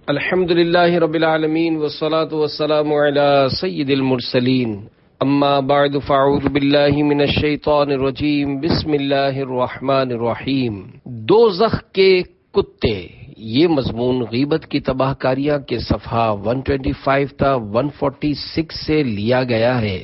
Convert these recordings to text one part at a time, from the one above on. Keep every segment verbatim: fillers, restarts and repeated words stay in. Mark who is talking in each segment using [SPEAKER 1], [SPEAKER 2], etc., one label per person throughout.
[SPEAKER 1] الحمد للہ رب العالمین والصلاة والسلام علی سید المرسلین اما بعد فاعوذ باللہ من الشیطان الرجیم بسم اللہ الرحمن الرحیم۔ دوزخ کے کتے، یہ مضمون غیبت کی تباہ کاریاں کے صفحہ ایک سو پچیس تا ایک سو چھیالیس سے لیا گیا ہے۔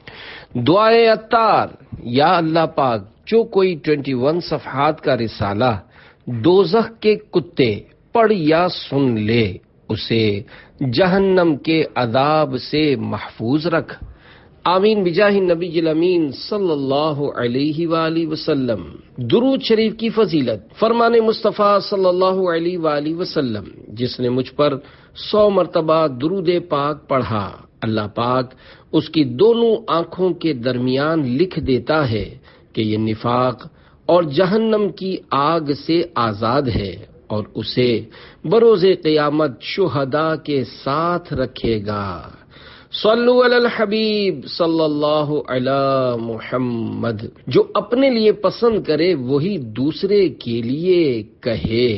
[SPEAKER 1] دعائے عطار، یا اللہ پاک جو کوئی اکیس صفحات کا رسالہ دوزخ کے کتے پڑھ یا سن لے اسے جہنم کے عذاب سے محفوظ رکھ، آمین بجاہ نبی الامین صلی اللہ علیہ وآلہ وسلم۔ درود شریف کی فضیلت، فرمان مصطفیٰ صلی اللہ علیہ وآلہ وسلم، جس نے مجھ پر سو مرتبہ درود پاک پڑھا، اللہ پاک اس کی دونوں آنکھوں کے درمیان لکھ دیتا ہے کہ یہ نفاق اور جہنم کی آگ سے آزاد ہے اور اسے بروز قیامت شہداء کے ساتھ رکھے گا۔ صلو علی الحبیب صلی اللہ علی محمد۔ جو اپنے لیے پسند کرے وہی دوسرے کے لیے کہے۔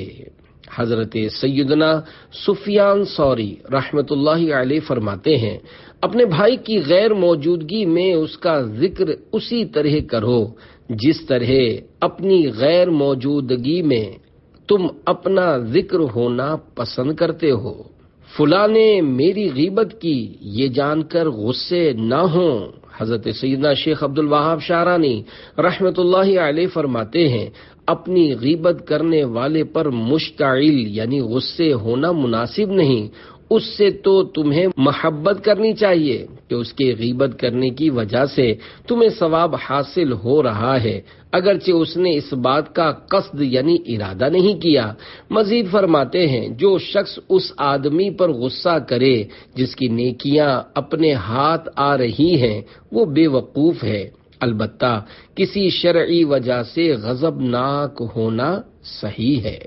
[SPEAKER 1] حضرت سیدنا سفیان ثوری رحمت اللہ علیہ فرماتے ہیں، اپنے بھائی کی غیر موجودگی میں اس کا ذکر اسی طرح کرو جس طرح اپنی غیر موجودگی میں تم اپنا ذکر ہونا پسند کرتے ہو۔ فلاں نے میری غیبت کی، یہ جان کر غصے نہ ہوں۔ حضرت سیدنا شیخ عبد الوہاب شعرانی رحمت اللہ علیہ فرماتے ہیں، اپنی غیبت کرنے والے پر مشتعل یعنی غصے ہونا مناسب نہیں، اس سے تو تمہیں محبت کرنی چاہیے کہ اس کے غیبت کرنے کی وجہ سے تمہیں ثواب حاصل ہو رہا ہے، اگرچہ اس نے اس بات کا قصد یعنی ارادہ نہیں کیا۔ مزید فرماتے ہیں، جو شخص اس آدمی پر غصہ کرے جس کی نیکیاں اپنے ہاتھ آ رہی ہیں وہ بے وقوف ہے، البتہ کسی شرعی وجہ سے غضبناک ہونا صحیح ہے۔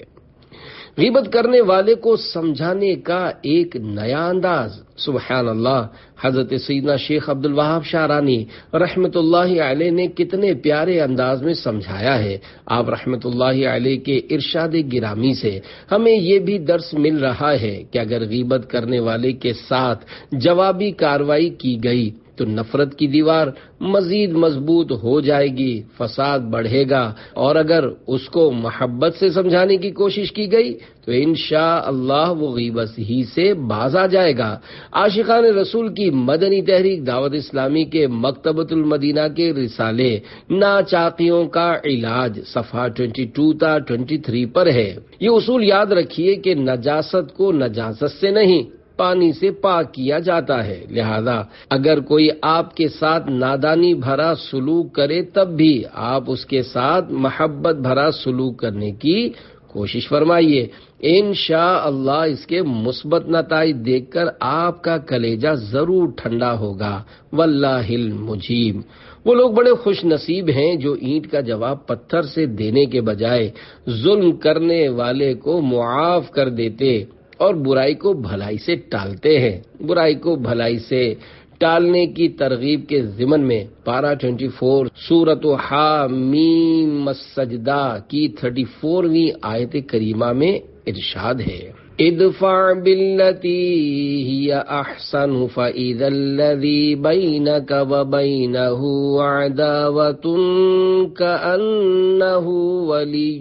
[SPEAKER 1] غیبت کرنے والے کو سمجھانے کا ایک نیا انداز، سبحان اللہ۔ حضرت سیدنا شیخ عبد الوہاب شعرانی رحمت اللہ علیہ نے کتنے پیارے انداز میں سمجھایا ہے۔ آپ رحمت اللہ علیہ کے ارشاد گرامی سے ہمیں یہ بھی درس مل رہا ہے کہ اگر غیبت کرنے والے کے ساتھ جوابی کارروائی کی گئی تو نفرت کی دیوار مزید مضبوط ہو جائے گی، فساد بڑھے گا، اور اگر اس کو محبت سے سمجھانے کی کوشش کی گئی تو انشاءاللہ وہ غیبت ہی سے باز آ جائے گا۔ عاشقان رسول کی مدنی تحریک دعوت اسلامی کے مکتبۃ المدینہ کے رسالے ناچاقیوں کا علاج صفحہ بائیس تا تیئیس پر ہے۔ یہ اصول یاد رکھیے کہ نجاست کو نجاست سے نہیں پانی سے پاک کیا جاتا ہے، لہذا اگر کوئی آپ کے ساتھ نادانی بھرا سلوک کرے تب بھی آپ اس کے ساتھ محبت بھرا سلوک کرنے کی کوشش فرمائیے، انشاءاللہ اس کے مثبت نتائج دیکھ کر آپ کا کلیجہ ضرور ٹھنڈا ہوگا، واللہ المجیب۔ وہ لوگ بڑے خوش نصیب ہیں جو اینٹ کا جواب پتھر سے دینے کے بجائے ظلم کرنے والے کو معاف کر دیتے اور برائی کو بھلائی سے ٹالتے ہیں۔ برائی کو بھلائی سے ٹالنے کی ترغیب کے ضمن میں پارہ چوبیس سورۃ حامیم السجدہ کی چوتیسویں آیت کریمہ میں ارشاد ہے، ادفع باللتی ہی احسن فاذا الذی بینک وبینہ عداوۃ کأنہ ولی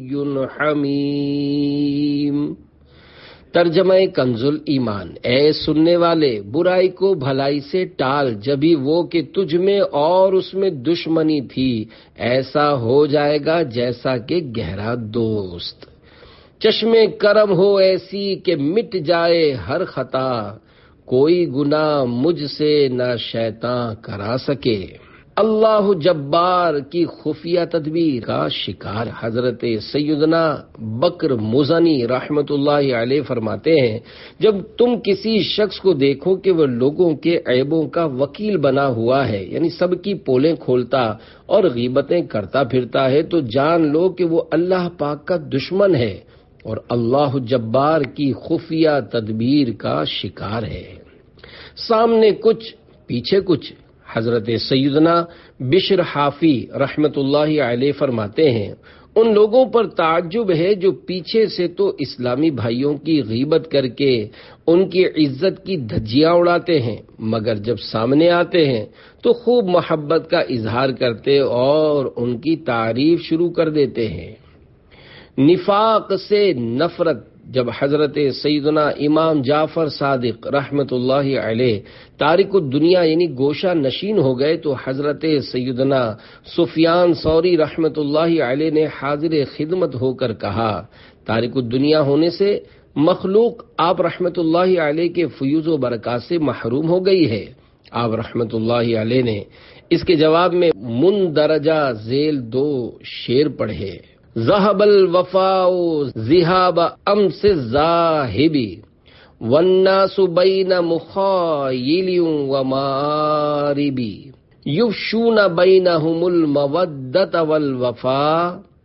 [SPEAKER 1] حمیم۔ ترجمہ کنز ایمان، اے سننے والے برائی کو بھلائی سے ٹال، جبھی وہ کہ تجھ میں اور اس میں دشمنی تھی، ایسا ہو جائے گا جیسا کہ گہرا دوست۔ چشم کرم ہو ایسی کہ مٹ جائے ہر خطا، کوئی گناہ مجھ سے نہ شیطاں کرا سکے۔ اللہ جبار کی خفیہ تدبیر کا شکار حضرت سیدنا بکر مزنی رحمت اللہ علیہ فرماتے ہیں، جب تم کسی شخص کو دیکھو کہ وہ لوگوں کے عیبوں کا وکیل بنا ہوا ہے، یعنی سب کی پولیں کھولتا اور غیبتیں کرتا پھرتا ہے، تو جان لو کہ وہ اللہ پاک کا دشمن ہے اور اللہ جبار کی خفیہ تدبیر کا شکار ہے۔ سامنے کچھ پیچھے کچھ۔ حضرت سیدنا بشر حافی رحمت اللہ علیہ فرماتے ہیں، ان لوگوں پر تعجب ہے جو پیچھے سے تو اسلامی بھائیوں کی غیبت کر کے ان کی عزت کی دھجیاں اڑاتے ہیں، مگر جب سامنے آتے ہیں تو خوب محبت کا اظہار کرتے اور ان کی تعریف شروع کر دیتے ہیں۔ نفاق سے نفرت جب حضرت سیدنا امام جعفر صادق رحمت اللہ علیہ تارک الدنیا یعنی گوشہ نشین ہو گئے تو حضرت سیدنا سفیان ثوری رحمت اللہ علیہ نے حاضر خدمت ہو کر کہا، تارک الدنیا ہونے سے مخلوق آپ رحمت اللہ علیہ کے فیوز و برکات سے محروم ہو گئی ہے۔ آپ رحمت اللہ علیہ نے اس کے جواب میں مندرجہ ذیل دو شعر پڑھے: ذهب الوفاء ذهاب امس الذاهب والناس بين مخايل ومارب يفشون بينهم المودة والوفاء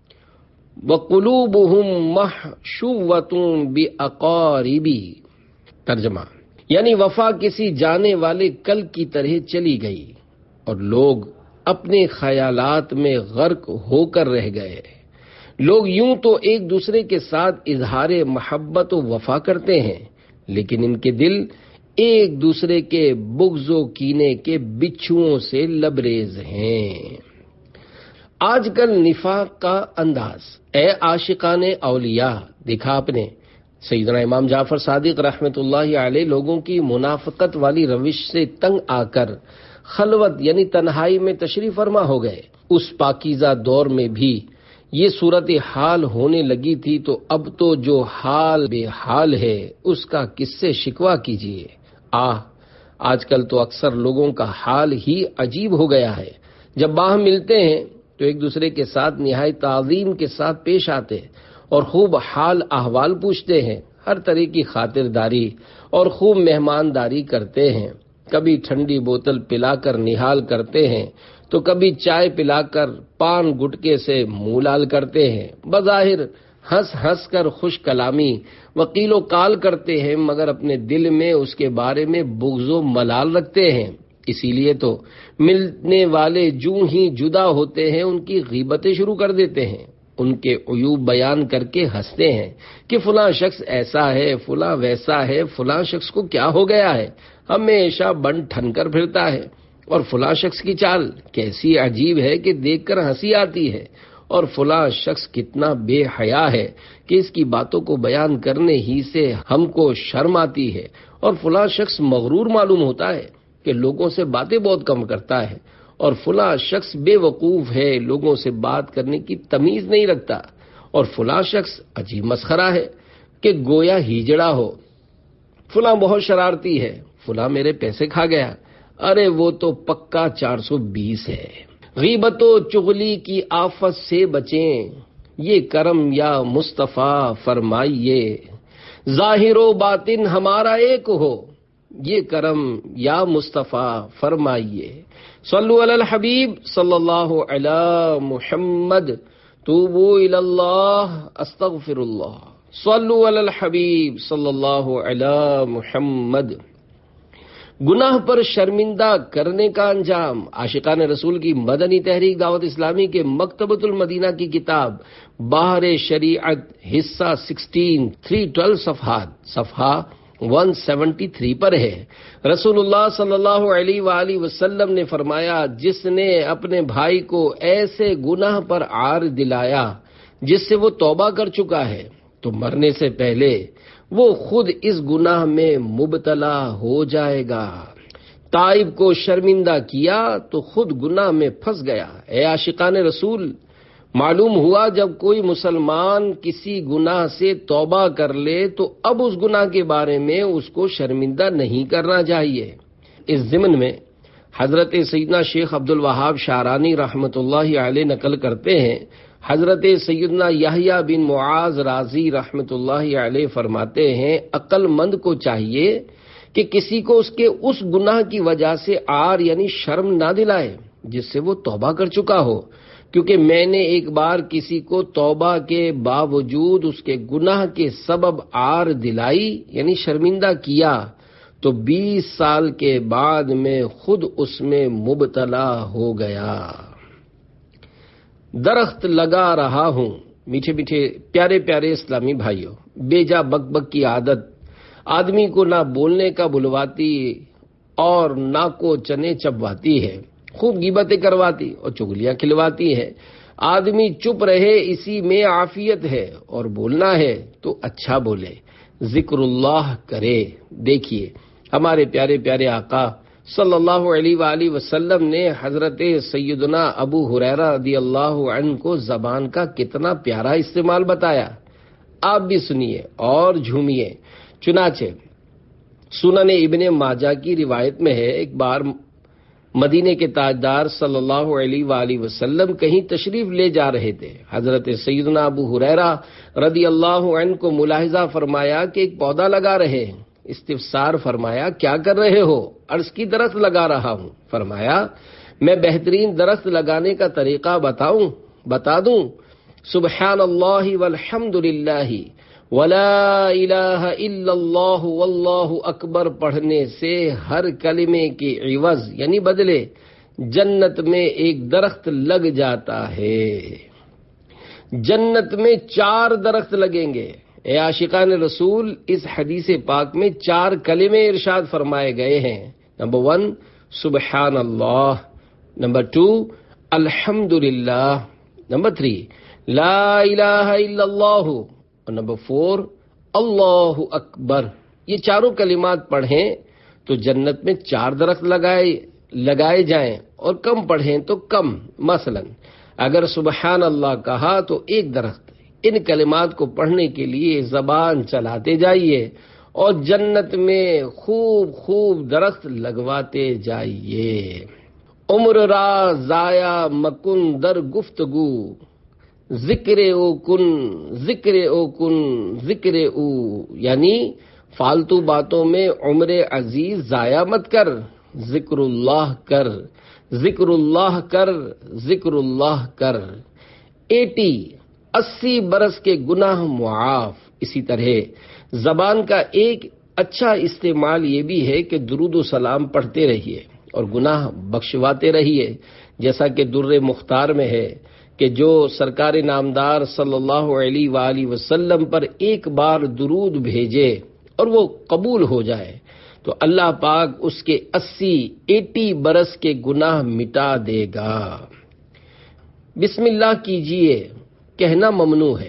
[SPEAKER 1] وقلوبهم محشوة بأقارب۔ ترجمہ یعنی وفا کسی جانے والے کل کی طرح چلی گئی اور لوگ اپنے خیالات میں غرق ہو کر رہ گئے۔ لوگ یوں تو ایک دوسرے کے ساتھ اظہار محبت و وفا کرتے ہیں، لیکن ان کے دل ایک دوسرے کے بغض و کینے کے بچھوؤں سے لبریز ہیں۔ آج کل نفاق کا انداز، اے عاشقان اولیاء، دیکھا آپ نے سیدنا امام جعفر صادق رحمت اللہ علیہ لوگوں کی منافقت والی روش سے تنگ آ کر خلوت یعنی تنہائی میں تشریف فرما ہو گئے۔ اس پاکیزہ دور میں بھی یہ صورت حال ہونے لگی تھی تو اب تو جو حال بے حال ہے اس کا کس سے شکوہ کیجیے۔ آہ، آج کل تو اکثر لوگوں کا حال ہی عجیب ہو گیا ہے۔ جب باہم ملتے ہیں تو ایک دوسرے کے ساتھ نہایت تعظیم کے ساتھ پیش آتے اور خوب حال احوال پوچھتے ہیں، ہر طرح کی خاطرداری اور خوب مہمانداری کرتے ہیں۔ کبھی ٹھنڈی بوتل پلا کر نہال کرتے ہیں تو کبھی چائے پلا کر پان گٹکے سے منہ لال کرتے ہیں۔ بظاہر ہنس ہنس کر خوش کلامی وکیل و کال کرتے ہیں، مگر اپنے دل میں اس کے بارے میں بغض و ملال رکھتے ہیں۔ اسی لیے تو ملنے والے جوں ہی جدا ہوتے ہیں ان کی غیبتیں شروع کر دیتے ہیں، ان کے عیوب بیان کر کے ہنستے ہیں کہ فلاں شخص ایسا ہے، فلاں ویسا ہے، فلاں شخص کو کیا ہو گیا ہے، ہمیشہ بن ٹھن کر پھرتا ہے، اور فلاں شخص کی چال کیسی عجیب ہے کہ دیکھ کر ہنسی آتی ہے، اور فلاں شخص کتنا بے حیا ہے کہ اس کی باتوں کو بیان کرنے ہی سے ہم کو شرم آتی ہے، اور فلاں شخص مغرور معلوم ہوتا ہے کہ لوگوں سے باتیں بہت کم کرتا ہے، اور فلاں شخص بے وقوف ہے، لوگوں سے بات کرنے کی تمیز نہیں رکھتا، اور فلاں شخص عجیب مسخرہ ہے کہ گویا ہیجڑا ہو، فلاں بہت شرارتی ہے، فلاں میرے پیسے کھا گیا، ارے وہ تو پکا چار سو بیس ہے۔ غیبت و چغلی کی آفت سے بچیں، یہ کرم یا مصطفیٰ فرمائیے، ظاہر و باطن ہمارا ایک ہو، یہ کرم یا مصطفیٰ فرمائیے۔ صلو علی الحبیب صلی اللہ علی محمد، توبو الی اللہ استغفر اللہ، صلو علی الحبیب صلی اللہ علی محمد۔ گناہ پر شرمندہ کرنے کا انجام، عاشقان رسول کی مدنی تحریک دعوت اسلامی کے مکتبۃ المدینہ کی کتاب بحر شریعت حصہ سکسٹین تھری ٹویلو صفحات صفحہ ون سیونٹی تھری پر ہے۔ رسول اللہ صلی اللہ علیہ وآلہ وسلم نے فرمایا، جس نے اپنے بھائی کو ایسے گناہ پر عار دلایا جس سے وہ توبہ کر چکا ہے تو مرنے سے پہلے وہ خود اس گناہ میں مبتلا ہو جائے گا۔ تائب کو شرمندہ کیا تو خود گناہ میں پھنس گیا۔ اے عاشقان رسول، معلوم ہوا جب کوئی مسلمان کسی گناہ سے توبہ کر لے تو اب اس گناہ کے بارے میں اس کو شرمندہ نہیں کرنا چاہیے۔ اس ضمن میں حضرت سیدنا شیخ عبد الوہاب شعرانی رحمت اللہ علیہ نقل کرتے ہیں، حضرت سیدنا یحییٰ بن معاذ رازی رحمت اللہ علیہ فرماتے ہیں، عقل مند کو چاہیے کہ کسی کو اس کے اس گناہ کی وجہ سے عار یعنی شرم نہ دلائے جس سے وہ توبہ کر چکا ہو، کیونکہ میں نے ایک بار کسی کو توبہ کے باوجود اس کے گناہ کے سبب عار دلائی یعنی شرمندہ کیا تو بیس سال کے بعد میں خود اس میں مبتلا ہو گیا۔ درخت لگا رہا ہوں. میٹھے میٹھے پیارے پیارے اسلامی بھائیوں، بے جا بک بک کی عادت آدمی کو نہ بولنے کا بلواتی اور نہ کو چنے چبواتی ہے، خوب غیبتیں کرواتی اور چگلیاں کھلواتی ہے. آدمی چپ رہے اسی میں عافیت ہے، اور بولنا ہے تو اچھا بولے، ذکر اللہ کرے. دیکھیے ہمارے پیارے پیارے آقا صلی اللہ علیہ وآلہ وسلم نے حضرت سیدنا ابو ہریرہ رضی اللہ عنہ کو زبان کا کتنا پیارا استعمال بتایا. آپ بھی سنیے اور جھومیے. چنانچہ سنن ابن ماجہ کی روایت میں ہے، ایک بار مدینے کے تاجدار صلی اللہ علیہ وآلہ وسلم کہیں تشریف لے جا رہے تھے. حضرت سیدنا ابو ہریرہ رضی اللہ عنہ کو ملاحظہ فرمایا کہ ایک پودا لگا رہے ہیں. استفسار فرمایا کیا کر رہے ہو؟ عرض کی درخت لگا رہا ہوں. فرمایا میں بہترین درخت لگانے کا طریقہ بتاؤں بتا دوں؟ سبحان اللہ والحمد للہ ولا الہ الا اللہ واللہ اکبر پڑھنے سے ہر کلمے کے عوض یعنی بدلے جنت میں ایک درخت لگ جاتا ہے. جنت میں چار درخت لگیں گے. اے عاشقان رسول، اس حدیث پاک میں چار کلمے ارشاد فرمائے گئے ہیں. نمبر ون سبحان اللہ، نمبر ٹو الحمد للہ، نمبر تھری لا الہ الا اللہ، اور نمبر فور اللہ اکبر. یہ چاروں کلمات پڑھیں تو جنت میں چار درخت لگائے لگائے جائیں، اور کم پڑھیں تو کم. مثلا اگر سبحان اللہ کہا تو ایک درخت. ان کلمات کو پڑھنے کے لیے زبان چلاتے جائیے اور جنت میں خوب خوب درخت لگواتے جائیے. عمر را ضائع مکن در گفتگو، ذکر او کن ذکر او کن ذکر او، یعنی فالتو باتوں میں عمر عزیز ضائع مت کر، ذکر اللہ کر، ذکر اللہ کر، ذکر اللہ کر. ایٹی اسی برس کے گناہ معاف. اسی طرح زبان کا ایک اچھا استعمال یہ بھی ہے کہ درود و سلام پڑھتے رہیے اور گناہ بخشواتے رہیے. جیسا کہ در مختار میں ہے کہ جو سرکار نامدار صلی اللہ علیہ وآلہ وسلم پر ایک بار درود بھیجے اور وہ قبول ہو جائے تو اللہ پاک اس کے اسی ایٹی برس کے گناہ مٹا دے گا. بسم اللہ کیجئے کہنا ممنوع ہے.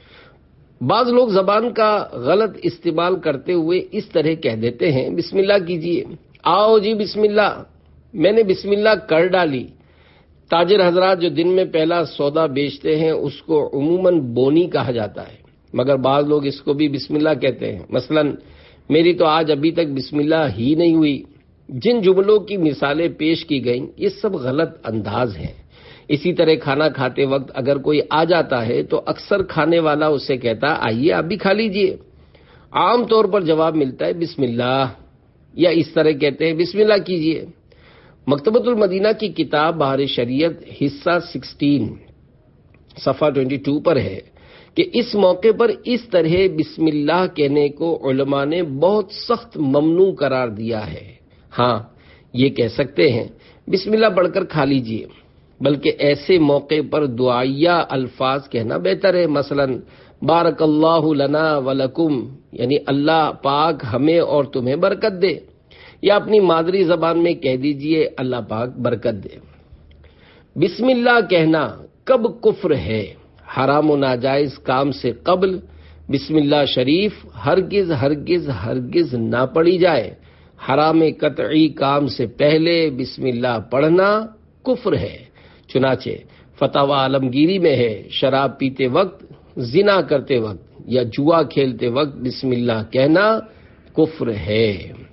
[SPEAKER 1] بعض لوگ زبان کا غلط استعمال کرتے ہوئے اس طرح کہہ دیتے ہیں بسم اللہ کیجئے، آؤ جی بسم اللہ، میں نے بسم اللہ کر ڈالی. تاجر حضرات جو دن میں پہلا سودا بیچتے ہیں اس کو عموماً بونی کہا جاتا ہے، مگر بعض لوگ اس کو بھی بسم اللہ کہتے ہیں. مثلا میری تو آج ابھی تک بسم اللہ ہی نہیں ہوئی. جن جملوں کی مثالیں پیش کی گئیں یہ سب غلط انداز ہیں. اسی طرح کھانا کھاتے وقت اگر کوئی آ جاتا ہے تو اکثر کھانے والا اسے کہتا آئیے آپ بھی کھا لیجئے. عام طور پر جواب ملتا ہے بسم اللہ، یا اس طرح کہتے ہیں بسم اللہ کیجئے. مکتبۃ المدینہ کی کتاب بہار شریعت حصہ سکسٹین صفحہ ٹوئنٹی ٹو پر ہے کہ اس موقع پر اس طرح بسم اللہ کہنے کو علماء نے بہت سخت ممنوع قرار دیا ہے. ہاں یہ کہہ سکتے ہیں بسم اللہ پڑھ کر کھا لیجئے، بلکہ ایسے موقع پر دعائیہ الفاظ کہنا بہتر ہے. مثلا بارک اللہ لنا ولکم، یعنی اللہ پاک ہمیں اور تمہیں برکت دے، یا اپنی مادری زبان میں کہہ دیجئے اللہ پاک برکت دے. بسم اللہ کہنا کب کفر ہے؟ حرام و ناجائز کام سے قبل بسم اللہ شریف ہرگز ہرگز ہرگز نہ پڑھی جائے. حرام قطعی کام سے پہلے بسم اللہ پڑھنا کفر ہے. چنانچہ فتاوی عالمگیری میں ہے شراب پیتے وقت، زنا کرتے وقت یا جوا کھیلتے وقت بسم اللہ کہنا کفر ہے.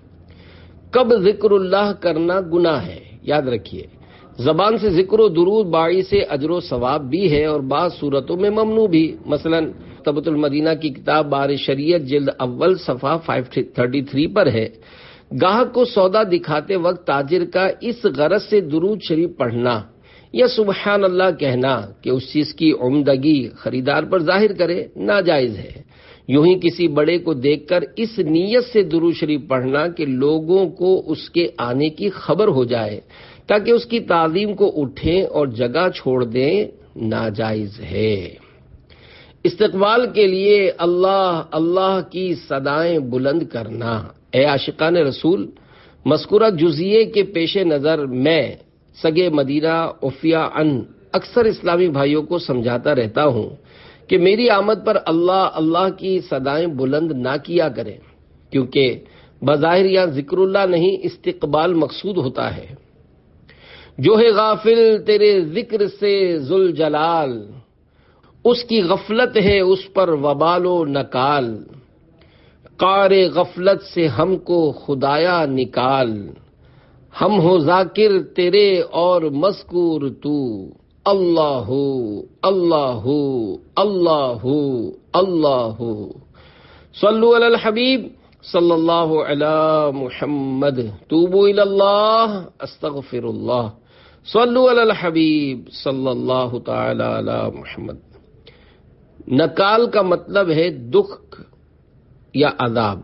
[SPEAKER 1] کب ذکر اللہ کرنا گناہ ہے؟ یاد رکھیے زبان سے ذکر و درود باعث اجر و ثواب بھی ہے اور بعض صورتوں میں ممنوع بھی. مثلا مکتبۃ المدینہ کی کتاب بہار شریعت جلد اول صفحہ پانچ سو تینتیس پر ہے گاہک کو سودا دکھاتے وقت تاجر کا اس غرض سے درود شریف پڑھنا یا سبحان اللہ کہنا کہ اس چیز کی عمدگی خریدار پر ظاہر کرے ناجائز ہے. یوں ہی کسی بڑے کو دیکھ کر اس نیت سے درود شریف پڑھنا کہ لوگوں کو اس کے آنے کی خبر ہو جائے تاکہ اس کی تعظیم کو اٹھیں اور جگہ چھوڑ دیں ناجائز ہے۔ استقبال کے لیے اللہ اللہ کی صدائیں بلند کرنا۔ اے عاشقان رسول، مذکورہ جزیے کے پیش نظر میں سگے مدینہ عفیہ ان اکثر اسلامی بھائیوں کو سمجھاتا رہتا ہوں کہ میری آمد پر اللہ اللہ کی صدائیں بلند نہ کیا کریں، کیونکہ بظاہر یہاں ذکر اللہ نہیں استقبال مقصود ہوتا ہے۔ جو ہے غافل تیرے ذکر سے ذوالجلال، اس کی غفلت ہے اس پر وبال و نکال، قعر غفلت سے ہم کو خدایا نکال، ہم ہو ذاکر تیرے اور مذکور تو، اللہ اللہ اللہ اللہ۔ صلو علی الحبیب صلی اللہ علی محمد، توبوا الی اللہ استغفر اللہ، صلو علی الحبیب صلی اللہ تعالی علی محمد۔ نکال کا مطلب ہے دکھ یا عذاب،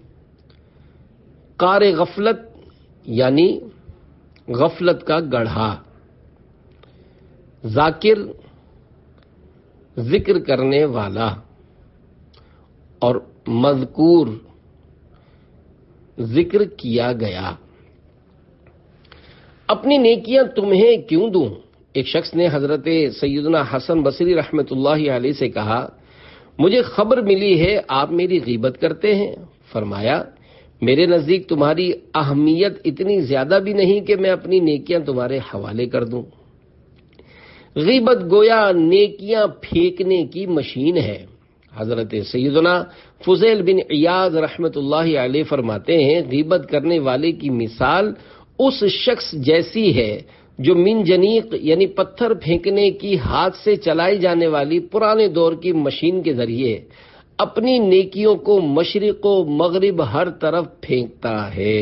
[SPEAKER 1] قعر غفلت یعنی غفلت کا گڑھا، ذاکر ذکر کرنے والا، اور مذکور ذکر کیا گیا۔ اپنی نیکیاں تمہیں کیوں دوں؟ ایک شخص نے حضرت سیدنا حسن بصری رحمۃ اللہ علیہ سے کہا، مجھے خبر ملی ہے آپ میری غیبت کرتے ہیں۔ فرمایا، میرے نزدیک تمہاری اہمیت اتنی زیادہ بھی نہیں کہ میں اپنی نیکیاں تمہارے حوالے کر دوں۔ غیبت گویا نیکیاں پھینکنے کی مشین ہے۔ حضرت سیدنا فضیل بن عیاض رحمۃ اللہ علیہ فرماتے ہیں، غیبت کرنے والے کی مثال اس شخص جیسی ہے جو منجنیق یعنی پتھر پھینکنے کی ہاتھ سے چلائی جانے والی پرانے دور کی مشین کے ذریعے اپنی نیکیوں کو مشرق و مغرب ہر طرف پھینکتا ہے۔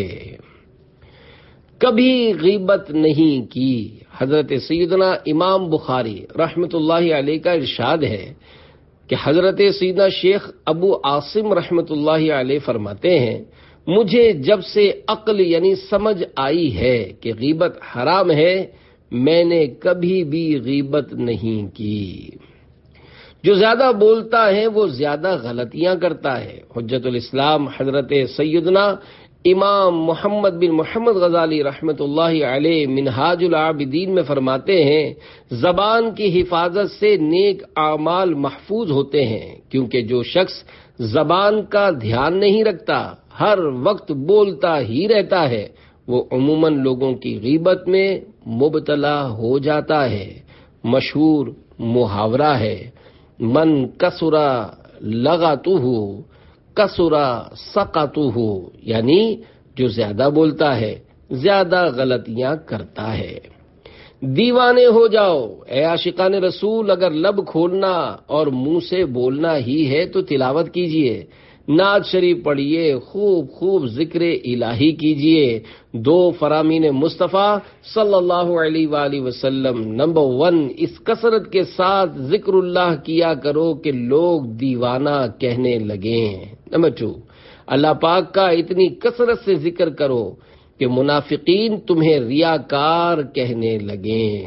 [SPEAKER 1] کبھی غیبت نہیں کی۔ حضرت سیدنا امام بخاری رحمۃ اللہ علیہ کا ارشاد ہے کہ حضرت سیدنا شیخ ابو عاصم رحمۃ اللہ علیہ فرماتے ہیں، مجھے جب سے عقل یعنی سمجھ آئی ہے کہ غیبت حرام ہے، میں نے کبھی بھی غیبت نہیں کی۔ جو زیادہ بولتا ہے وہ زیادہ غلطیاں کرتا ہے۔ حجت الاسلام حضرت سیدنا امام محمد بن محمد غزالی رحمۃ اللہ علیہ منہاج العابدین میں فرماتے ہیں، زبان کی حفاظت سے نیک اعمال محفوظ ہوتے ہیں، کیونکہ جو شخص زبان کا دھیان نہیں رکھتا، ہر وقت بولتا ہی رہتا ہے، وہ عموماً لوگوں کی غیبت میں مبتلا ہو جاتا ہے۔ مشہور محاورہ ہے، من کسرا لغتہ کسرا سقطہ، یعنی جو زیادہ بولتا ہے زیادہ غلطیاں کرتا ہے۔ دیوانے ہو جاؤ اے عاشقان رسول، اگر لب کھولنا اور منہ سے بولنا ہی ہے تو تلاوت کیجئے، نعت شریف پڑھیے، خوب خوب ذکر الہی کیجئے۔ دو فرامین مصطفیٰ صلی اللہ علیہ وآلہ وسلم، نمبر ون، اس کثرت کے ساتھ ذکر اللہ کیا کرو کہ لوگ دیوانہ کہنے لگیں۔ نمبر ٹو، اللہ پاک کا اتنی کثرت سے ذکر کرو کہ منافقین تمہیں ریاکار کہنے لگیں۔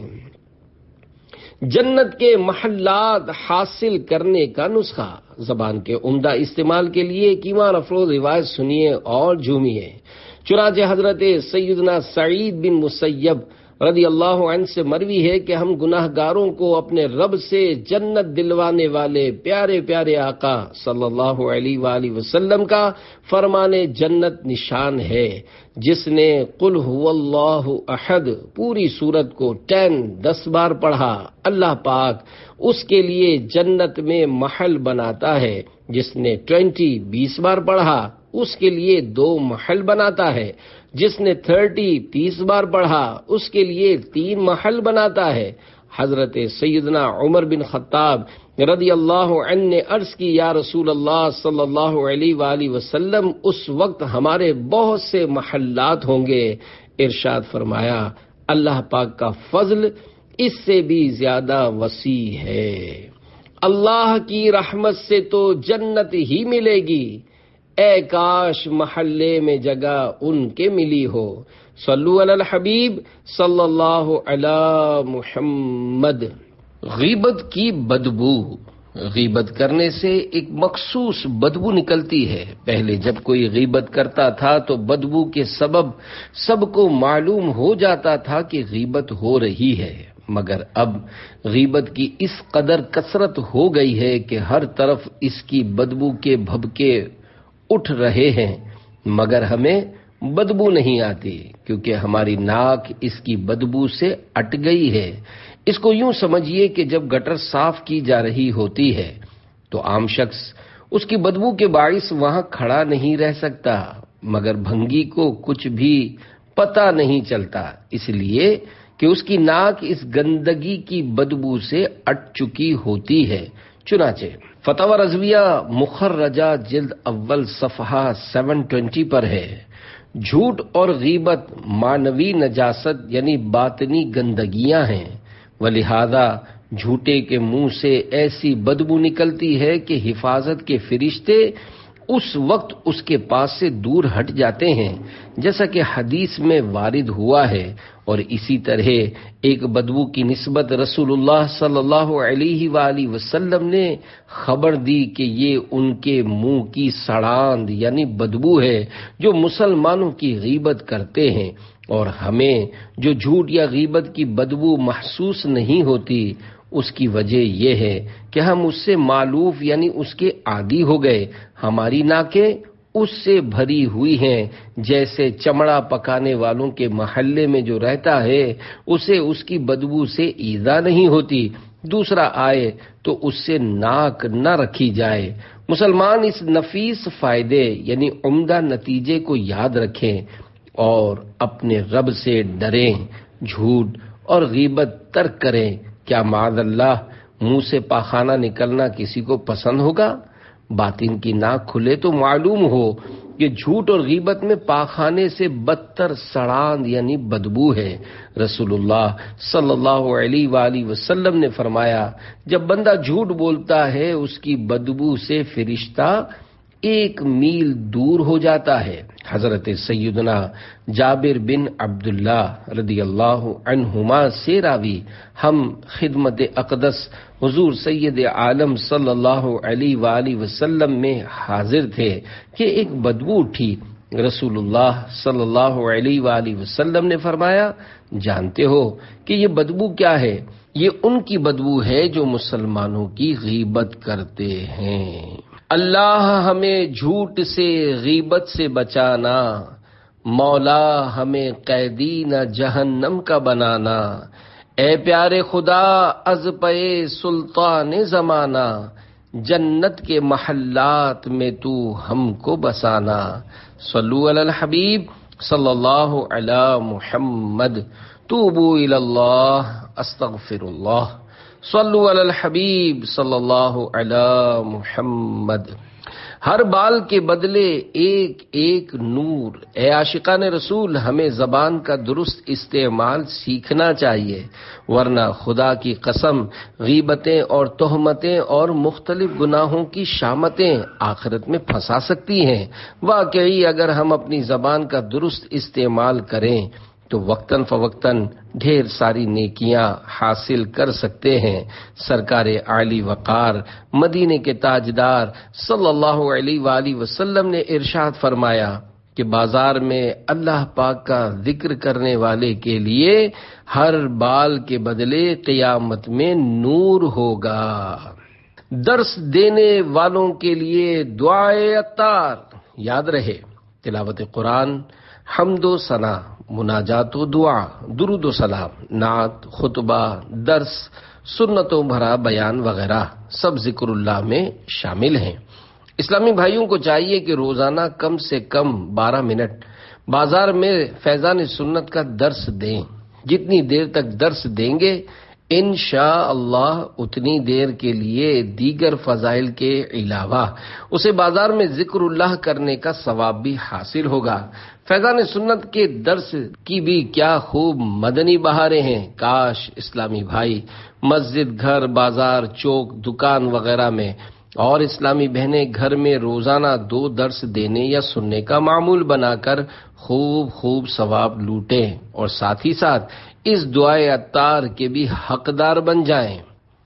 [SPEAKER 1] جنت کے محلات حاصل کرنے کا نسخہ۔ زبان کے عمدہ استعمال کے لیے ایک ایمان افروز روایت سنیے اور جھومیے۔ چنانچہ حضرت سیدنا سعید بن مسیب رضی اللہ عنہ سے مروی ہے کہ ہم گناہ گاروں کو اپنے رب سے جنت دلوانے والے پیارے پیارے آقا صلی اللہ علیہ وآلہ وسلم کا فرمان جنت نشان ہے۔ جس نے قل هو اللہ احد پوری سورت کو ٹین دس بار پڑھا، اللہ پاک اس کے لیے جنت میں محل بناتا ہے۔ جس نے ٹوینٹی بیس بار پڑھا اس کے لیے دو محل بناتا ہے۔ جس نے تھرٹی تیس بار پڑھا اس کے لیے تین محل بناتا ہے۔ حضرت سیدنا عمر بن خطاب رضی اللہ عنہ نے عرض کی، یا رسول اللہ صلی اللہ علیہ وآلہ وسلم، اس وقت ہمارے بہت سے محلات ہوں گے۔ ارشاد فرمایا، اللہ پاک کا فضل اس سے بھی زیادہ وسیع ہے۔ اللہ کی رحمت سے تو جنت ہی ملے گی، اے کاش محلے میں جگہ ان کے ملی ہو۔ صلو علی الحبیب صلی اللہ علی محمد۔ غیبت کی بدبو، غیبت کرنے سے ایک مخصوص بدبو نکلتی ہے۔ پہلے جب کوئی غیبت کرتا تھا تو بدبو کے سبب سب کو معلوم ہو جاتا تھا کہ غیبت ہو رہی ہے، مگر اب غیبت کی اس قدر کثرت ہو گئی ہے کہ ہر طرف اس کی بدبو کے بھبکے اٹھ رہے ہیں، مگر ہمیں بدبو نہیں آتی کیونکہ ہماری ناک اس کی بدبو سے اٹ گئی ہے۔ اس کو یوں سمجھیے کہ جب گٹر صاف کی جا رہی ہوتی ہے تو عام شخص اس کی بدبو کے باعث وہاں کھڑا نہیں رہ سکتا، مگر بھنگی کو کچھ بھی پتہ نہیں چلتا، اس لیے کہ اس کی ناک اس گندگی کی بدبو سے اٹ چکی ہوتی ہے۔ چنانچہ فتاوی رضویہ مخرجہ جلد اول صفحہ سات سو بیس پر ہے، جھوٹ اور غیبت معنوی نجاست یعنی باطنی گندگیاں ہیں، ولہذا جھوٹے کے منہ سے ایسی بدبو نکلتی ہے کہ حفاظت کے فرشتے اس وقت اس کے پاس سے دور ہٹ جاتے ہیں، جیسا کہ حدیث میں وارد ہوا ہے۔ اور اسی طرح ایک بدبو کی نسبت رسول اللہ صلی اللہ علیہ وآلہ وسلم نے خبر دی کہ یہ ان کے منہ کی سڑاند یعنی بدبو ہے جو مسلمانوں کی غیبت کرتے ہیں، اور ہمیں جو جھوٹ یا غیبت کی بدبو محسوس نہیں ہوتی اس کی وجہ یہ ہے کہ ہم اس سے مالوف یعنی اس کے عادی ہو گئے، ہماری ناکیں اس سے بھری ہوئی ہیں، جیسے چمڑا پکانے والوں کے محلے میں جو رہتا ہے اسے اس کی بدبو سے ایذا نہیں ہوتی، دوسرا آئے تو اس سے ناک نہ رکھی جائے۔ مسلمان اس نفیس فائدے یعنی عمدہ نتیجے کو یاد رکھیں اور اپنے رب سے ڈریں، جھوٹ اور غیبت ترک کریں۔ کیا معاذ اللہ منہ سے پاخانہ نکلنا کسی کو پسند ہوگا؟ باطن کی ناک کھلے تو معلوم ہو کہ جھوٹ اور غیبت میں پاخانے سے بدتر سڑاند یعنی بدبو ہے۔ رسول اللہ صلی اللہ علیہ وآلہ وسلم نے فرمایا، جب بندہ جھوٹ بولتا ہے اس کی بدبو سے فرشتہ ایک میل دور ہو جاتا ہے۔ حضرت سیدنا جابر بن عبداللہ رضی اللہ عنہما سے راوی، ہم خدمت اقدس حضور سید عالم صلی اللہ علیہ وآلہ وسلم میں حاضر تھے کہ ایک بدبو اٹھی۔ رسول اللہ صلی اللہ علیہ وآلہ وسلم نے فرمایا، جانتے ہو کہ یہ بدبو کیا ہے؟ یہ ان کی بدبو ہے جو مسلمانوں کی غیبت کرتے ہیں۔ اللہ ہمیں جھوٹ سے غیبت سے بچانا، مولا ہمیں قیدی نہ جہنم کا بنانا، اے پیارے خدا از پے سلطان زمانہ، جنت کے محلات میں تو ہم کو بسانا۔ صلو علی الحبیب صلی اللہ علی محمد، توبوا الی اللہ استغفر اللہ، صلو علی الحبیب صلی اللہ علی محمد۔ ہر بال کے بدلے ایک ایک نور۔ اے عاشقان رسول، ہمیں زبان کا درست استعمال سیکھنا چاہیے، ورنہ خدا کی قسم غیبتیں اور تہمتیں اور مختلف گناہوں کی شامتیں آخرت میں پھنسا سکتی ہیں۔ واقعی اگر ہم اپنی زبان کا درست استعمال کریں تو وقتاً فوقتاً ڈھیر ساری نیکیاں حاصل کر سکتے ہیں۔ سرکار عالی وقار مدینے کے تاجدار صلی اللہ علیہ وآلہ وسلم نے ارشاد فرمایا کہ بازار میں اللہ پاک کا ذکر کرنے والے کے لیے ہر بال کے بدلے قیامت میں نور ہوگا۔ درس دینے والوں کے لیے دعائے عطار یاد رہے، تلاوت قرآن، حمد و ثنا، مناجات و دعا، درود و سلام، نعت، خطبہ، درس، سنتوں بھرا بیان وغیرہ سب ذکر اللہ میں شامل ہیں۔ اسلامی بھائیوں کو چاہیے کہ روزانہ کم سے کم بارہ منٹ بازار میں فیضان سنت کا درس دیں۔ جتنی دیر تک درس دیں گے انشاءاللہ اتنی دیر کے لیے دیگر فضائل کے علاوہ اسے بازار میں ذکر اللہ کرنے کا ثواب بھی حاصل ہوگا۔ فیضان سنت کے درس کی بھی کیا خوب مدنی بہاریں ہیں۔ کاش اسلامی بھائی مسجد، گھر، بازار، چوک، دکان وغیرہ میں اور اسلامی بہنیں گھر میں روزانہ دو درس دینے یا سننے کا معمول بنا کر خوب خوب ثواب لوٹیں اور ساتھ ہی ساتھ اس دعائے عطار کے بھی حقدار بن جائیں۔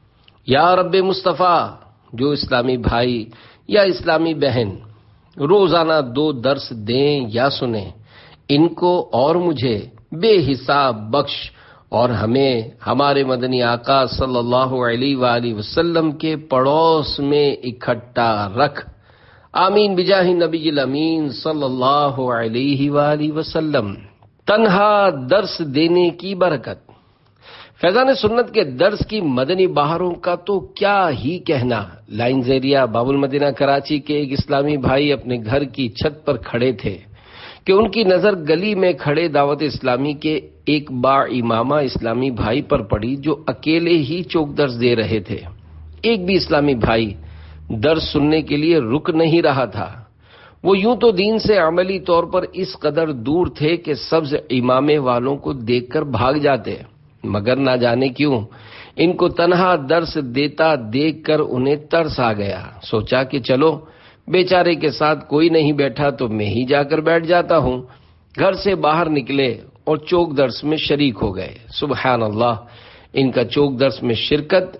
[SPEAKER 1] یا رب مصطفیٰ، جو اسلامی بھائی یا اسلامی بہن روزانہ دو درس دیں یا سنیں، ان کو اور مجھے بے حساب بخش اور ہمیں ہمارے مدنی آقا صلی اللہ علیہ وآلہ وسلم کے پڑوس میں اکٹھا رکھ، آمین بجاہ نبی الامین صلی اللہ علیہ وآلہ وسلم۔ تنہا درس دینے کی برکت۔ فیضان سنت کے درس کی مدنی بہاروں کا تو کیا ہی کہنا۔ لائن ایریا باب المدینہ کراچی کے ایک اسلامی بھائی اپنے گھر کی چھت پر کھڑے تھے کہ ان کی نظر گلی میں کھڑے دعوت اسلامی کے ایک با امامہ اسلامی بھائی پر پڑی، جو اکیلے ہی چوک درس دے رہے تھے۔ ایک بھی اسلامی بھائی درس سننے کے لیے رک نہیں رہا تھا۔ وہ یوں تو دین سے عملی طور پر اس قدر دور تھے کہ سبز امامے والوں کو دیکھ کر بھاگ جاتے، مگر نہ جانے کیوں ان کو تنہا درس دیتا دیکھ کر انہیں ترس آ گیا۔ سوچا کہ چلو بیچارے کے ساتھ کوئی نہیں بیٹھا تو میں ہی جا کر بیٹھ جاتا ہوں۔ گھر سے باہر نکلے اور چوک درس میں شریک ہو گئے۔ سبحان اللہ، ان کا چوک درس میں شرکت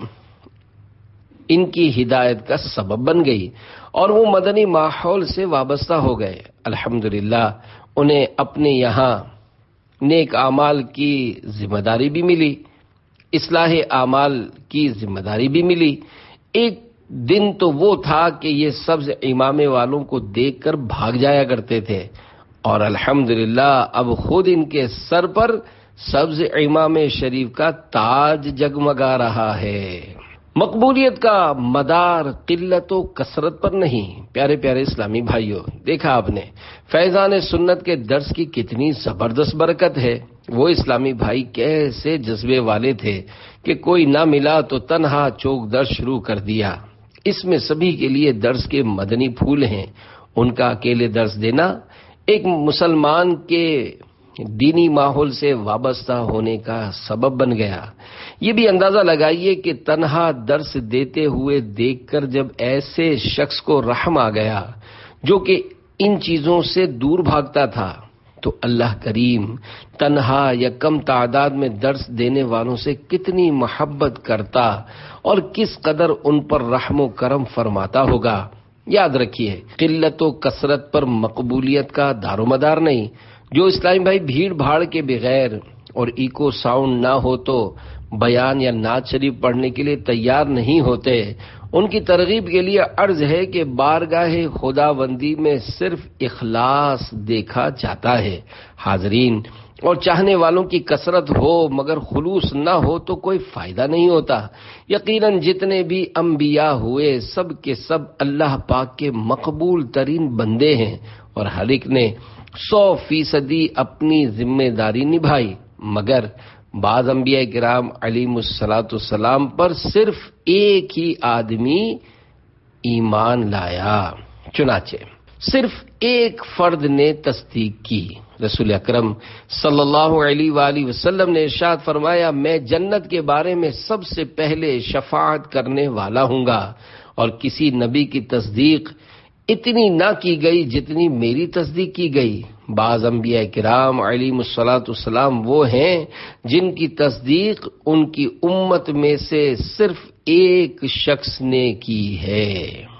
[SPEAKER 1] ان کی ہدایت کا سبب بن گئی اور وہ مدنی ماحول سے وابستہ ہو گئے۔ الحمدللہ انہیں اپنے یہاں نیک اعمال کی ذمہ داری بھی ملی، اصلاح اعمال کی ذمہ داری بھی ملی۔ ایک دن تو وہ تھا کہ یہ سبز امامے والوں کو دیکھ کر بھاگ جایا کرتے تھے، اور الحمدللہ اب خود ان کے سر پر سبز امام شریف کا تاج جگمگا رہا ہے۔ مقبولیت کا مدار قلت و کثرت پر نہیں۔ پیارے پیارے اسلامی بھائیوں، دیکھا آپ نے فیضان سنت کے درس کی کتنی زبردست برکت ہے۔ وہ اسلامی بھائی کیسے جذبے والے تھے کہ کوئی نہ ملا تو تنہا چوک درس شروع کر دیا۔ اس میں سبھی کے لیے درس کے مدنی پھول ہیں۔ ان کا اکیلے درس دینا ایک مسلمان کے دینی ماحول سے وابستہ ہونے کا سبب بن گیا۔ یہ بھی اندازہ لگائیے کہ تنہا درس دیتے ہوئے دیکھ کر جب ایسے شخص کو رحم آ گیا جو کہ ان چیزوں سے دور بھاگتا تھا، تو اللہ کریم تنہا یا کم تعداد میں درس دینے والوں سے کتنی محبت کرتا اور کس قدر ان پر رحم و کرم فرماتا ہوگا۔ یاد رکھیے، قلت و کثرت پر مقبولیت کا دار و مدار نہیں۔ جو اسلامی بھائی بھیڑ بھاڑ کے بغیر اور ایکو ساؤنڈ نہ ہو تو بیان یا نعت شریف پڑھنے کے لیے تیار نہیں ہوتے، ان کی ترغیب کے لیے عرض ہے کہ بارگاہ خداوندی میں صرف اخلاص دیکھا جاتا ہے۔ حاضرین اور چاہنے والوں کی کثرت ہو مگر خلوص نہ ہو تو کوئی فائدہ نہیں ہوتا۔ یقیناً جتنے بھی انبیاء ہوئے سب کے سب اللہ پاک کے مقبول ترین بندے ہیں، اور ہر ایک نے سو فیصدی اپنی ذمہ داری نبھائی، مگر بعض انبیاء کرام علیہم الصلاۃ والسلام پر صرف ایک ہی آدمی ایمان لایا۔ چنانچہ صرف ایک فرد نے تصدیق کی۔ رسول اکرم صلی اللہ علیہ وآلہ وسلم نے ارشاد فرمایا، میں جنت کے بارے میں سب سے پہلے شفاعت کرنے والا ہوں گا، اور کسی نبی کی تصدیق اتنی نہ کی گئی جتنی میری تصدیق کی گئی۔ بعض انبیاء کرام علیہم الصلاۃ والسلام وہ ہیں جن کی تصدیق ان کی امت میں سے صرف ایک شخص نے کی ہے۔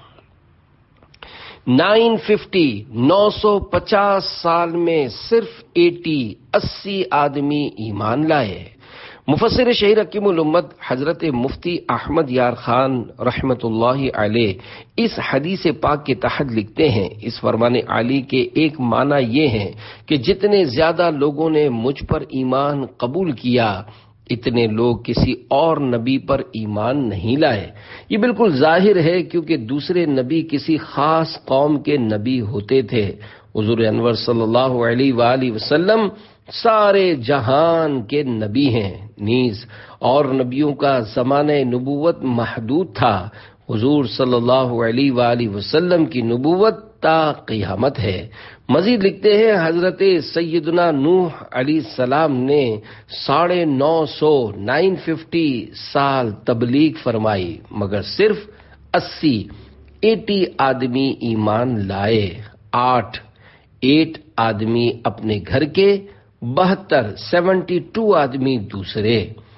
[SPEAKER 1] نائن ففٹی نو سو پچاس سال میں صرف ایٹی اسی آدمی ایمان لائے۔ مفسر شہیر حکیم الامت حضرت مفتی احمد یار خان رحمت اللہ علیہ اس حدیث پاک کے تحت لکھتے ہیں، اس فرمان عالی کے ایک معنی یہ ہے کہ جتنے زیادہ لوگوں نے مجھ پر ایمان قبول کیا، اتنے لوگ کسی اور نبی پر ایمان نہیں لائے۔ یہ بالکل ظاہر ہے، کیونکہ دوسرے نبی کسی خاص قوم کے نبی ہوتے تھے۔ حضور انور صلی اللہ علیہ وآلہ وسلم سارے جہان کے نبی ہیں، نیز اور نبیوں کا زمانہ نبوت محدود تھا۔ حضور صلی اللہ علیہ وآلہ وسلم کی نبوت تا قیامت ہے۔ مزید لکھتے ہیں، حضرت سیدنا نوح علیہ السلام نے ساڑھے نو سو نائن ففٹی سال تبلیغ فرمائی، مگر صرف اسی ایٹی آدمی ایمان لائے۔ آٹھ ایٹ آدمی اپنے گھر کے، بہتر سیونٹی ٹو آدمی دوسرے۔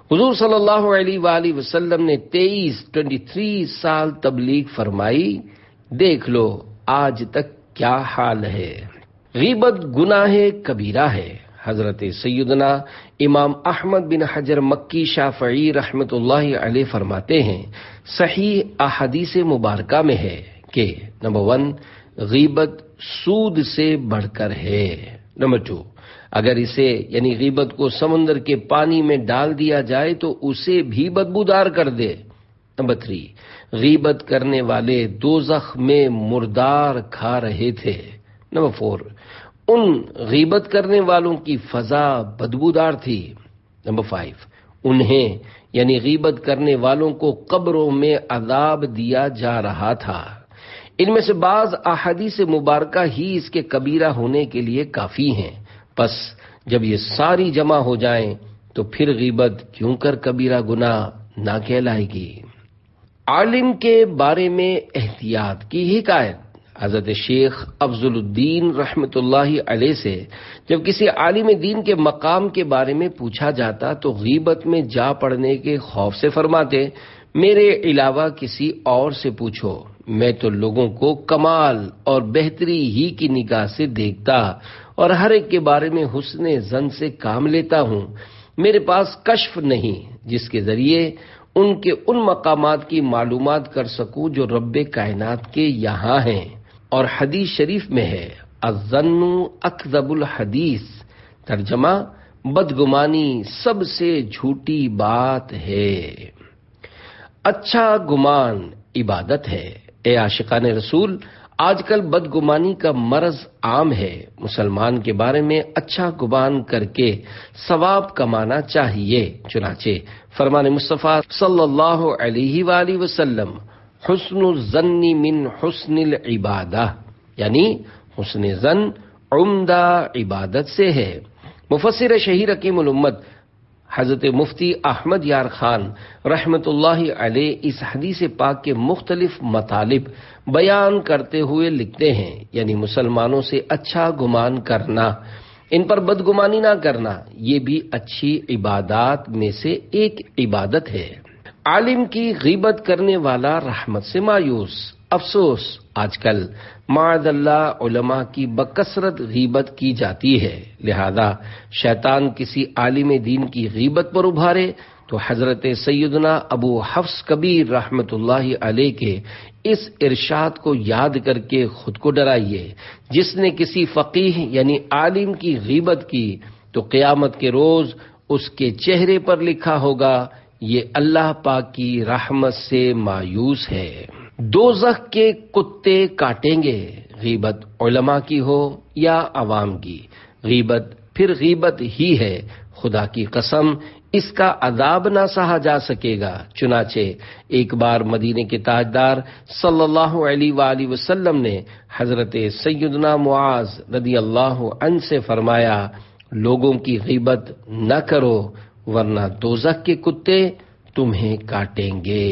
[SPEAKER 1] حضور صلی اللہ علیہ وآلہ وسلم نے تیئیس ٹوینٹی تھری سال تبلیغ فرمائی، دیکھ لو آج تک کیا حال ہے۔ غیبت گناہ کبیرہ ہے۔ حضرت سیدنا امام احمد بن حجر مکی شافعی رحمت اللہ علیہ فرماتے ہیں، صحیح احادیث مبارکہ میں ہے کہ نمبر ون، غیبت سود سے بڑھ کر ہے۔ نمبر ٹو، اگر اسے یعنی غیبت کو سمندر کے پانی میں ڈال دیا جائے تو اسے بھی بدبودار کر دے۔ نمبر تھری، غیبت کرنے والے دوزخ میں مردار کھا رہے تھے۔ نمبر فور، ان غیبت کرنے والوں کی فضا بدبودار تھی۔ نمبر فائیو، انہیں یعنی غیبت کرنے والوں کو قبروں میں عذاب دیا جا رہا تھا۔ ان میں سے بعض احادیث مبارکہ ہی اس کے کبیرہ ہونے کے لیے کافی ہیں، پس جب یہ ساری جمع ہو جائیں تو پھر غیبت کیوں کر کبیرہ گناہ نہ کہلائے گی۔ عالم کے بارے میں احتیاط کی حکایت۔ حضرت شیخ افضل الدین رحمت اللہ علیہ سے جب کسی عالم دین کے مقام کے بارے میں پوچھا جاتا تو غیبت میں جا پڑنے کے خوف سے فرماتے، میرے علاوہ کسی اور سے پوچھو، میں تو لوگوں کو کمال اور بہتری ہی کی نگاہ سے دیکھتا اور ہر ایک کے بارے میں حسن ظن سے کام لیتا ہوں۔ میرے پاس کشف نہیں جس کے ذریعے ان کے ان مقامات کی معلومات کر سکوں جو رب کائنات کے یہاں ہیں۔ اور حدیث شریف میں ہے، الظن اکذب الحدیث، ترجمہ بدگمانی سب سے جھوٹی بات ہے۔ اچھا گمان عبادت ہے۔ اے عاشقان رسول، آج کل بدگمانی کا مرض عام ہے۔ مسلمان کے بارے میں اچھا گمان کر کے ثواب کمانا چاہیے، چنانچہ فرمان مصطفیٰ صلی اللہ علیہ وآلہ وسلم، حسن الظن من حسن العبادہ، یعنی حسن ظن عمدہ عبادت سے ہے۔ مفسر شہیر حکیم الامت حضرت مفتی احمد یار خان رحمت اللہ علیہ اس حدیث پاک کے مختلف مطالب بیان کرتے ہوئے لکھتے ہیں، یعنی مسلمانوں سے اچھا گمان کرنا، ان پر بدگمانی نہ کرنا، یہ بھی اچھی عبادات میں سے ایک عبادت ہے۔ عالم کی غیبت کرنے والا رحمت سے مایوس۔ افسوس، آج کل معاذ اللہ علماء کی بکثرت غیبت کی جاتی ہے، لہذا شیطان کسی عالم دین کی غیبت پر ابھارے تو حضرت سیدنا ابو حفص کبیر رحمت اللہ علیہ کے اس ارشاد کو یاد کر کے خود کو ڈرائیے، جس نے کسی فقیہ یعنی عالم کی غیبت کی تو قیامت کے روز اس کے چہرے پر لکھا ہوگا، یہ اللہ پاک کی رحمت سے مایوس ہے۔ دوزخ کے کتے کاٹیں گے، غیبت علماء کی ہو یا عوام کی، غیبت پھر غیبت ہی ہے، خدا کی قسم اس کا عذاب نہ سہا جا سکے گا۔ چنانچہ ایک بار مدینے کے تاجدار صلی اللہ علیہ وآلہ وسلم نے حضرت سیدنا معاذ رضی اللہ عنہ سے فرمایا، لوگوں کی غیبت نہ کرو ورنہ دوزخ کے کتے تمہیں کاٹیں گے۔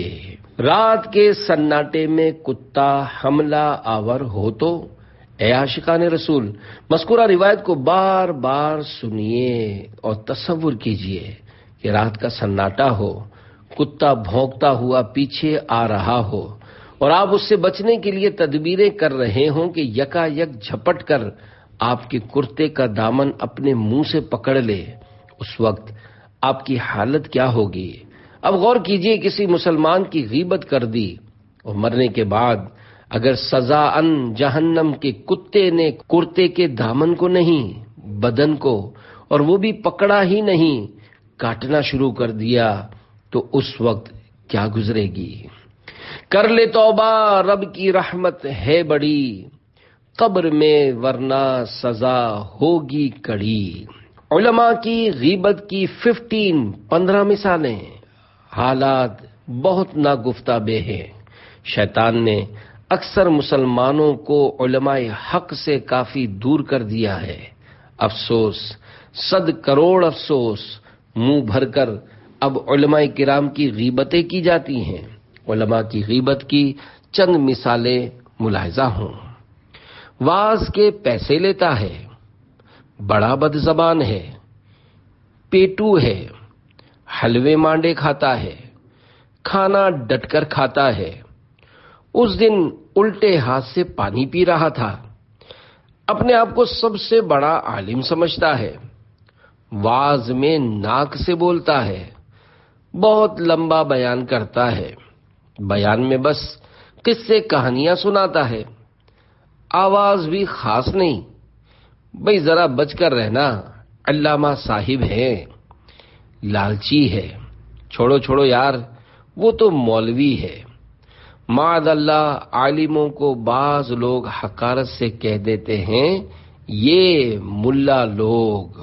[SPEAKER 1] رات کے سناٹے میں کتا حملہ آور ہو تو اے عاشقان رسول، مذکورہ روایت کو بار بار سنیے اور تصور کیجئے کہ رات کا سناٹا ہو، کتا بھونکتا ہوا پیچھے آ رہا ہو اور آپ اس سے بچنے کے لیے تدبیریں کر رہے ہوں کہ یکا یک جھپٹ کر آپ کے کرتے کا دامن اپنے منہ سے پکڑ لے، اس وقت آپ کی حالت کیا ہوگی؟ اب غور کیجئے، کسی مسلمان کی غیبت کر دی اور مرنے کے بعد اگر سزا ان جہنم کے کتے نے کرتے کے دامن کو نہیں بدن کو، اور وہ بھی پکڑا ہی نہیں، کاٹنا شروع کر دیا تو اس وقت کیا گزرے گی؟ کر لے توبہ، رب کی رحمت ہے بڑی، قبر میں ورنہ سزا ہوگی کڑی۔ علماء کی غیبت کی ففٹین پندرہ مثالیں۔ حالات بہت ناگفتہ ہیں۔ شیطان نے اکثر مسلمانوں کو علماء حق سے کافی دور کر دیا ہے۔ افسوس، صد کروڑ افسوس، منہ بھر کر اب علماء کرام کی غیبتیں کی جاتی ہیں۔ علماء کی غیبت کی چند مثالیں ملاحظہ ہوں۔ واعظ کے پیسے لیتا ہے، بڑا بد زبان ہے، پیٹو ہے، حلوے مانڈے کھاتا ہے، کھانا ڈٹ کر کھاتا ہے، اس دن الٹے ہاتھ سے پانی پی رہا تھا، اپنے آپ کو سب سے بڑا عالم سمجھتا ہے، واعظ میں ناک سے بولتا ہے، بہت لمبا بیان کرتا ہے، بیان میں بس قصے کہانیاں سناتا ہے، آواز بھی خاص نہیں، بھئی ذرا بچ کر رہنا، علامہ صاحب ہے، لالچی ہے، چھوڑو چھوڑو یار، وہ تو مولوی ہے۔ معاذ اللہ، عالموں کو بعض لوگ حقارت سے کہہ دیتے ہیں یہ ملا لوگ۔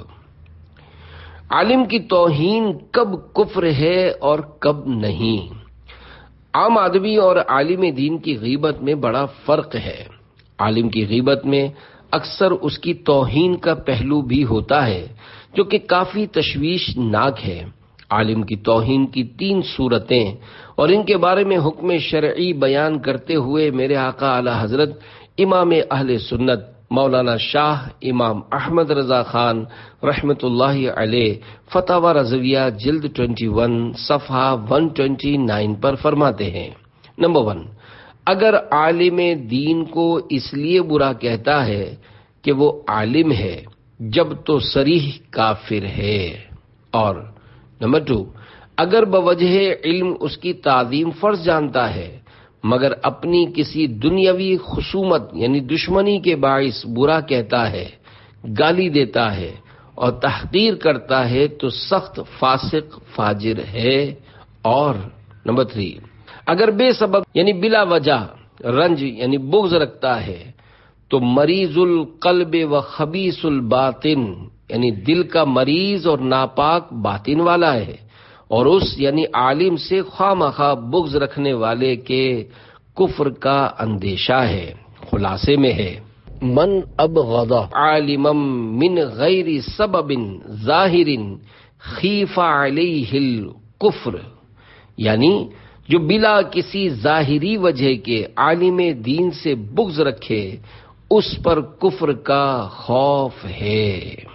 [SPEAKER 1] عالم کی توہین کب کفر ہے اور کب نہیں؟ عام آدمی اور عالم دین کی غیبت میں بڑا فرق ہے۔ عالم کی غیبت میں اکثر اس کی توہین کا پہلو بھی ہوتا ہے جو کہ کافی تشویشناک ہے۔ عالم کی توہین کی تین صورتیں اور ان کے بارے میں حکم شرعی بیان کرتے ہوئے میرے آقا اعلی حضرت امام اہل سنت مولانا شاہ امام احمد رضا خان رحمت اللہ علیہ فتاوی رضویہ جلد اکیس صفحہ ایک سو انیس پر فرماتے ہیں، نمبر ون، اگر عالم دین کو اس لیے برا کہتا ہے کہ وہ عالم ہے جب تو صریح کافر ہے، اور نمبر ٹو، اگر بوجہ علم اس کی تعظیم فرض جانتا ہے مگر اپنی کسی دنیاوی خصومت یعنی دشمنی کے باعث برا کہتا ہے، گالی دیتا ہے اور تحقیر کرتا ہے تو سخت فاسق فاجر ہے، اور نمبر تھری، اگر بے سبب یعنی بلا وجہ رنج یعنی بغض رکھتا ہے تو مریض القلب و خبیث الباطن یعنی دل کا مریض اور ناپاک باطن والا ہے، اور اس یعنی عالم سے خواہ مخواہ بغض رکھنے والے کے کفر کا اندیشہ ہے۔ خلاصے میں ہے، من ابغض عالما من غیر سبب ظاہر خیف علیہ الکفر، یعنی جو بلا کسی ظاہری وجہ کے عالم دین سے بغض رکھے اس پر کفر کا خوف ہے۔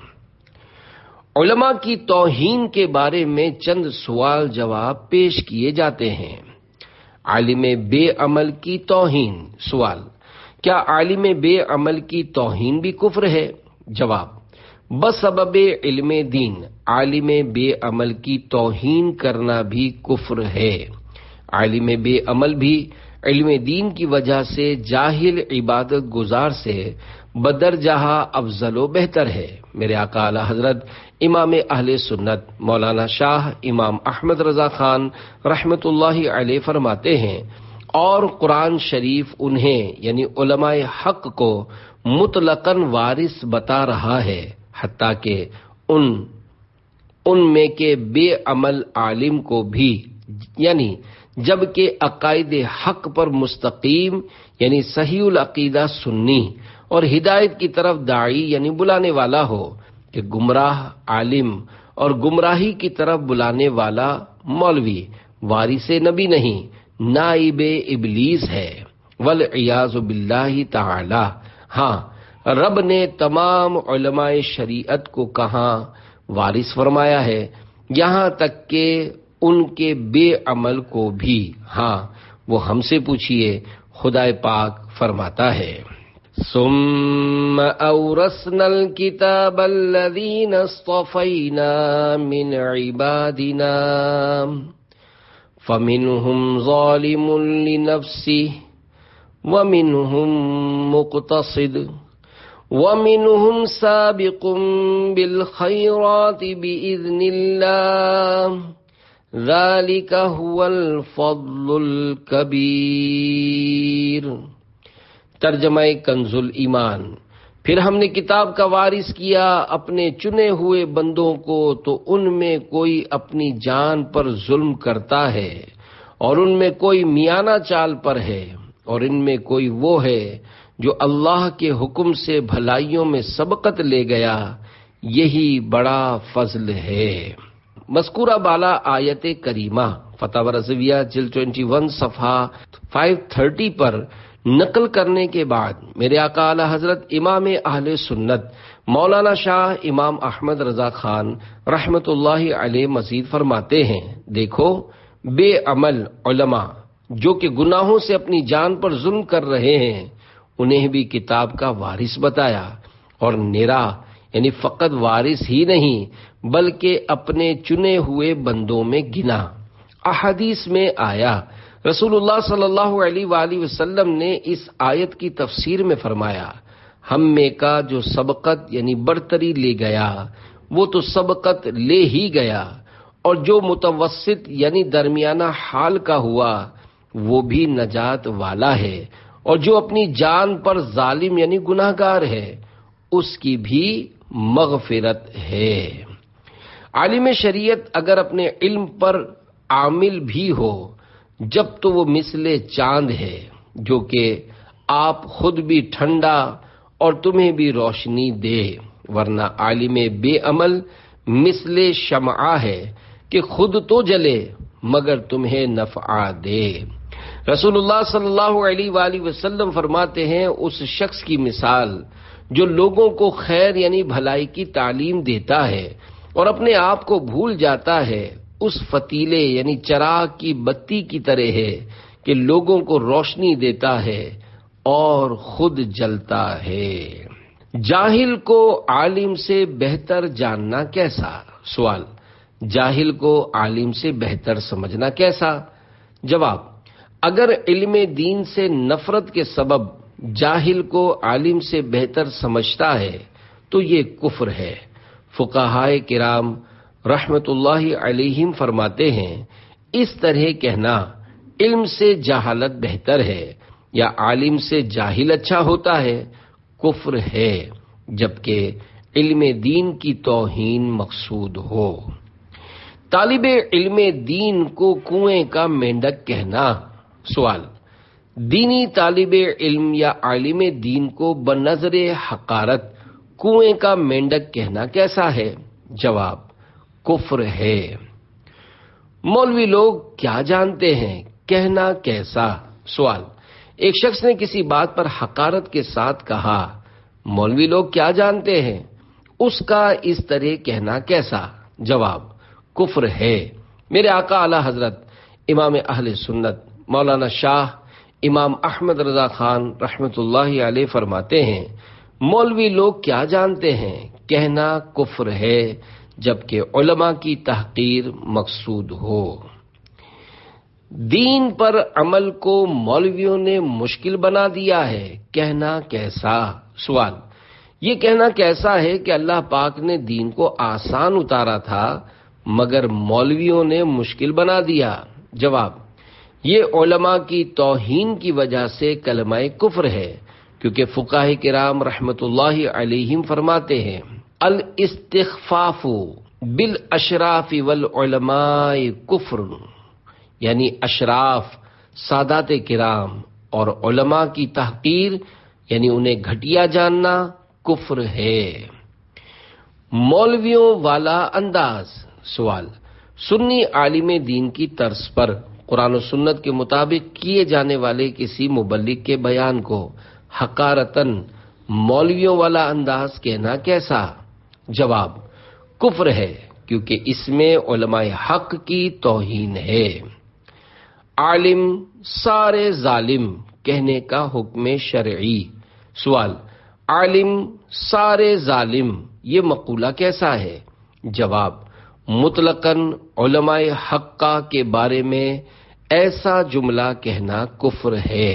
[SPEAKER 1] علماء کی توہین کے بارے میں چند سوال جواب پیش کیے جاتے ہیں۔ عالم بے عمل کی توہین، سوال، کیا عالم بے عمل کی توہین بھی کفر ہے؟ جواب، بسبب علم دین عالم بے عمل کی توہین کرنا بھی کفر ہے۔ عالم بے عمل بھی علم دین کی وجہ سے جاہل عبادت گزار سے بدرجہ افضل و بہتر ہے۔ میرے آقا اعلی حضرت امام اہل سنت مولانا شاہ امام احمد رضا خان رحمت اللہ علیہ فرماتے ہیں، اور قرآن شریف انہیں یعنی علماء حق کو مطلقاً وارث بتا رہا ہے، حتیٰ کہ ان ان میں کے بے عمل عالم کو بھی، یعنی جبکہ عقائد حق پر مستقیم یعنی صحیح العقیدہ سنی اور ہدایت کی طرف داعی یعنی بلانے والا ہو، کہ گمراہ عالم اور گمراہی کی طرف بلانے والا مولوی وارث نبی نہیں، نائب ابلیس ہے، والعیاذ باللہ تعالی۔ ہاں، رب نے تمام علماء شریعت کو کہاں وارث فرمایا ہے، یہاں تک کہ ان کے بے عمل کو بھی۔ ہاں، وہ ہم سے پوچھئے، خدا پاک فرماتا ہے، ثم اورثنا الكتاب الذين اصطفينا من عبادنا فمنهم ظالم لنفسه ومنهم مقتصد ومنهم سابق بالخيرات بإذن الله ذلك هو الفضل الكبير۔ ترجمہ کنز الایمان، پھر ہم نے کتاب کا وارث کیا اپنے چنے ہوئے بندوں کو، تو ان میں کوئی اپنی جان پر ظلم کرتا ہے اور ان میں کوئی میانہ چال پر ہے، اور ان میں کوئی وہ ہے جو اللہ کے حکم سے بھلائیوں میں سبقت لے گیا، یہی بڑا فضل ہے۔ مذکورہ بالا آیت کریمہ فتاوی رضویہ جلد اکیس صفحہ پانچ سو تیس پر نقل کرنے کے بعد میرے آقا اعلی حضرت امام اہل سنت مولانا شاہ امام احمد رضا خان رحمت اللہ علیہ مزید فرماتے ہیں، دیکھو بے عمل علماء جو کہ گناہوں سے اپنی جان پر ظلم کر رہے ہیں، انہیں بھی کتاب کا وارث بتایا، اور نرا یعنی فقط وارث ہی نہیں بلکہ اپنے چنے ہوئے بندوں میں گنا۔ احادیث میں آیا، رسول اللہ صلی اللہ علیہ وآلہ وسلم نے اس آیت کی تفسیر میں فرمایا، ہم میں کا جو سبقت یعنی برتری لے گیا وہ تو سبقت لے ہی گیا، اور جو متوسط یعنی درمیانہ حال کا ہوا وہ بھی نجات والا ہے، اور جو اپنی جان پر ظالم یعنی گناہگار ہے اس کی بھی مغفرت ہے۔ عالم شریعت اگر اپنے علم پر عامل بھی ہو جب تو وہ مثل چاند ہے جو کہ آپ خود بھی ٹھنڈا اور تمہیں بھی روشنی دے، ورنہ عالم بے عمل مثل شمعہ ہے کہ خود تو جلے مگر تمہیں نفع دے۔ رسول اللہ صلی اللہ علیہ وآلہ وسلم فرماتے ہیں، اس شخص کی مثال جو لوگوں کو خیر یعنی بھلائی کی تعلیم دیتا ہے اور اپنے آپ کو بھول جاتا ہے، اس فتیلے یعنی چراغ کی بتی کی طرح ہے کہ لوگوں کو روشنی دیتا ہے اور خود جلتا ہے۔ جاہل کو عالم سے بہتر جاننا کیسا؟ سوال، جاہل کو عالم سے بہتر سمجھنا کیسا؟ جواب، اگر علم دین سے نفرت کے سبب جاہل کو عالم سے بہتر سمجھتا ہے تو یہ کفر ہے۔ فقہائے کرام رحمت اللہ علیہم فرماتے ہیں، اس طرح کہنا علم سے جہالت بہتر ہے یا عالم سے جاہل اچھا ہوتا ہے کفر ہے، جبکہ علم دین کی توہین مقصود ہو۔ طالب علم دین کو کنویں کا مینڈک کہنا۔ سوال، دینی طالب علم یا عالم دین کو بنظر حقارت کنویں کا مینڈک کہنا کیسا ہے؟ جواب، کفر ہے۔ مولوی لوگ کیا جانتے ہیں کہنا کیسا؟ سوال، ایک شخص نے کسی بات پر حقارت کے ساتھ کہا، مولوی لوگ کیا جانتے ہیں، اس کا اس طرح کہنا کیسا؟ جواب، کفر ہے۔ میرے آقا اعلی حضرت امام اہل سنت مولانا شاہ امام احمد رضا خان رحمت اللہ علیہ فرماتے ہیں، مولوی لوگ کیا جانتے ہیں کہنا کفر ہے، جبکہ علماء کی تحقیر مقصود ہو۔ دین پر عمل کو مولویوں نے مشکل بنا دیا ہے کہنا کیسا؟ سوال، یہ کہنا کیسا ہے کہ اللہ پاک نے دین کو آسان اتارا تھا مگر مولویوں نے مشکل بنا دیا؟ جواب، یہ علماء کی توہین کی وجہ سے کلمہ کفر ہے، کیونکہ فقہاء کرام رحمت اللہ علیہم فرماتے ہیں، الاستخفاف بالاشراف والعلماء کفر، یعنی اشراف سادات کرام اور علماء کی تحقیر یعنی انہیں گھٹیا جاننا کفر ہے۔ مولویوں والا انداز۔ سوال، سنی عالم دین کی طرز پر قرآن و سنت کے مطابق کیے جانے والے کسی مبلغ کے بیان کو حقارتاً مولویوں والا انداز کہنا کیسا؟ جواب، کفر ہے، کیونکہ اس میں علماء حق کی توہین ہے۔ عالم سارے ظالم کہنے کا حکم شرعی۔ سوال، عالم سارے ظالم یہ مقولہ کیسا ہے؟ جواب، مطلقاً علماء حقہ کے بارے میں ایسا جملہ کہنا کفر ہے۔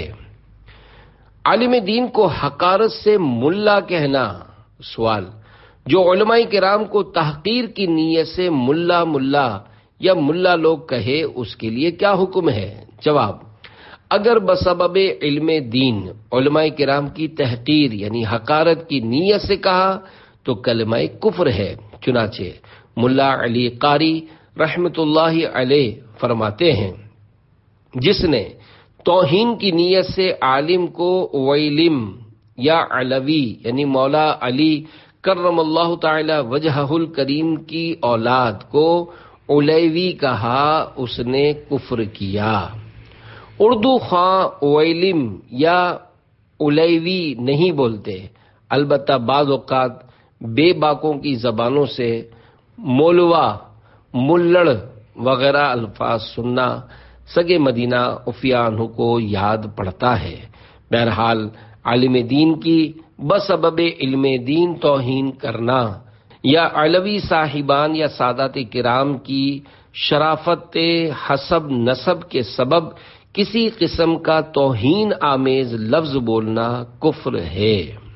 [SPEAKER 1] عالم دین کو حقارت سے ملا کہنا۔ سوال، جو علماء کرام کو تحقیر کی نیت سے ملا ملا یا ملا لوگ کہے اس کے لیے کیا حکم ہے؟ جواب، اگر بسبب علم دین علماء کرام کی تحقیر یعنی حقارت کی نیت سے کہا تو کلمہ کفر ہے۔ چنانچہ ملا علی قاری رحمت اللہ علیہ فرماتے ہیں، جس نے توہین کی نیت سے عالم کو ویلم یا علوی یعنی مولا علی کرم اللہ تعالی وجہہ الکریم کی اولاد کو علیوی کہا، اس نے کفر کیا۔ اردو خواں ویلم یا علیوی نہیں بولتے، البتہ بعض اوقات بے باکوں کی زبانوں سے مولوا، ملڑ وغیرہ الفاظ سننا سگے مدینہ عفیہ عنہ کو یاد پڑتا ہے۔ بہرحال عالم دین کی بسبب علم دین توہین کرنا یا علوی صاحبان یا سادات کرام کی شرافت حسب نسب کے سبب کسی قسم کا توہین آمیز لفظ بولنا کفر ہے۔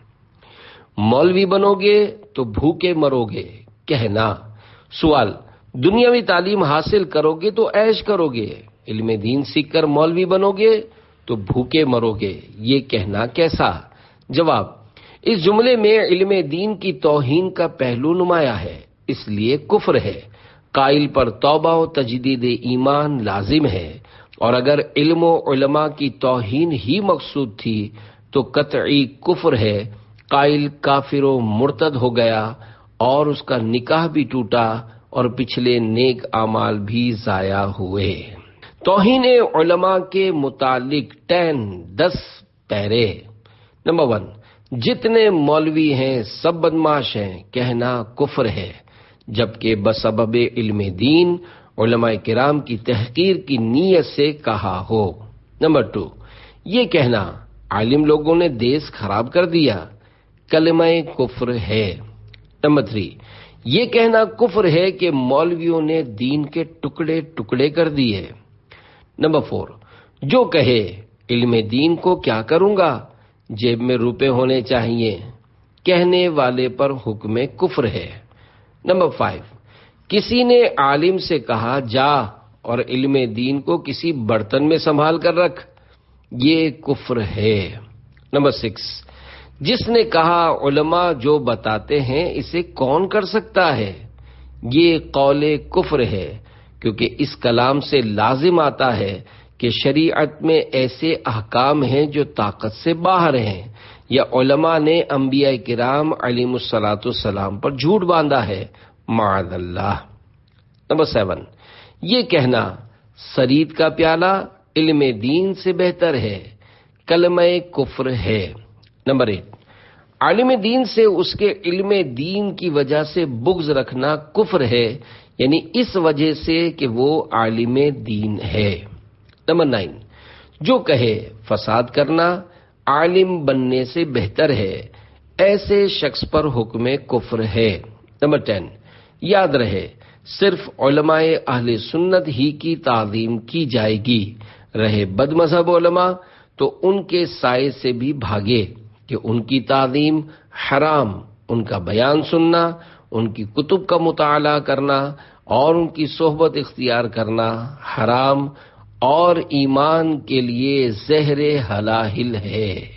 [SPEAKER 1] مولوی بنو گے تو بھوکے مرو گے کہنا۔ سوال: دنیاوی تعلیم حاصل کرو گے تو عیش کرو گے، علم دین سیکھ کر مولوی بنو گے تو بھوکے مرو گے، یہ کہنا کیسا؟ جواب: اس جملے میں علم دین کی توہین کا پہلو نمایاں ہے، اس لیے کفر ہے۔ قائل پر توبہ و تجدید ایمان لازم ہے، اور اگر علم و علماء کی توہین ہی مقصود تھی تو قطعی کفر ہے۔ قائل کافر و مرتد ہو گیا اور اس کا نکاح بھی ٹوٹا اور پچھلے نیک اعمال بھی ضائع ہوئے۔ توہین علماء کے متعلق ٹین دس پیرے۔ نمبر ون، جتنے مولوی ہیں سب بدماش ہیں کہنا کفر ہے، جبکہ بسبب علم دین علماء کرام کی تحقیر کی نیت سے کہا ہو۔ نمبر ٹو، یہ کہنا عالم لوگوں نے دیس خراب کر دیا کلمہ کفر ہے۔ نمبر تھری، یہ کہنا کفر ہے کہ مولویوں نے دین کے ٹکڑے ٹکڑے کر دیے۔ نمبر فور، جو کہے علم دین کو کیا کروں گا، جیب میں روپے ہونے چاہیے، کہنے والے پر حکم کفر ہے۔ نمبر فائیو، کسی نے عالم سے کہا جا اور علم دین کو کسی برتن میں سنبھال کر رکھ، یہ کفر ہے۔ نمبر سکس، جس نے کہا علماء جو بتاتے ہیں اسے کون کر سکتا ہے، یہ قول کفر ہے، کیونکہ اس کلام سے لازم آتا ہے کہ شریعت میں ایسے احکام ہیں جو طاقت سے باہر ہیں، یا علماء نے انبیاء کرام علیہم الصلاۃ والسلام پر جھوٹ باندھا ہے، معاذ اللہ۔ نمبر سیون، یہ کہنا سرید کا پیالہ علم دین سے بہتر ہے کلمہ کفر ہے۔ نمبر ایٹ، عالم دین سے اس کے علم دین کی وجہ سے بغض رکھنا کفر ہے، یعنی اس وجہ سے کہ وہ عالم دین ہے۔ نمبر نائن، جو کہے فساد کرنا عالم بننے سے بہتر ہے، ایسے شخص پر حکم کفر ہے۔ نمبر ٹین، یاد رہے صرف علماء اہل سنت ہی کی تعظیم کی جائے گی، رہے بد مذہب علماء تو ان کے سائے سے بھی بھاگے کہ ان کی تعظیم حرام، ان کا بیان سننا، ان کی کتب کا مطالعہ کرنا اور ان کی صحبت اختیار کرنا حرام اور ایمان کے لیے زہر ہلاہل ہے۔